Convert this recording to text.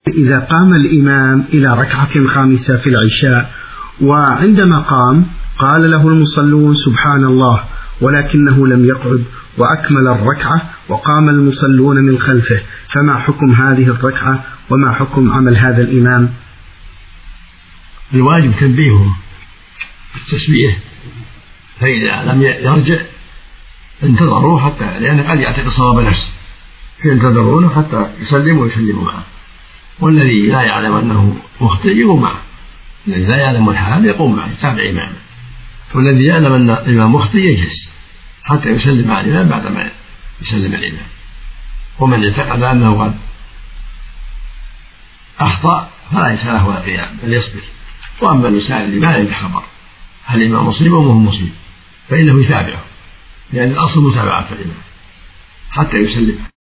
إذا قام الإمام إلى ركعة خامسة في العشاء، وعندما قال له المصلون سبحان الله، ولكنه لم يقعد وأكمل الركعة وقام المصلون من خلفه، فما حكم هذه الركعة وما حكم عمل هذا الإمام؟ الواجب تنبيهه بالتسبيح، فإذا لم يرجع انتظروا حتى، لأنه قد يعتقد صواب نفسه، فينتظرونه حتى يسلم ويسلم معه، والذي لا يعلم أنه مخطئ يقوم معه، الذي لا يعلم الحال يقوم معه يتابع إمامه، والذي يعلم أن الإمام مخطئ يجلس حتى يسلم مع الإمام بعدما يسلم الإمام. ومن اعتقد أنه قد أخطأ فلا ليس له ولا قيام بل يصبر. وأما المسائل اللي ما عنده خبر هل الإمام مصيب أو مو مصيب فإنه يتابعه، لأن الأصل متابعة الإمام حتى يسلم.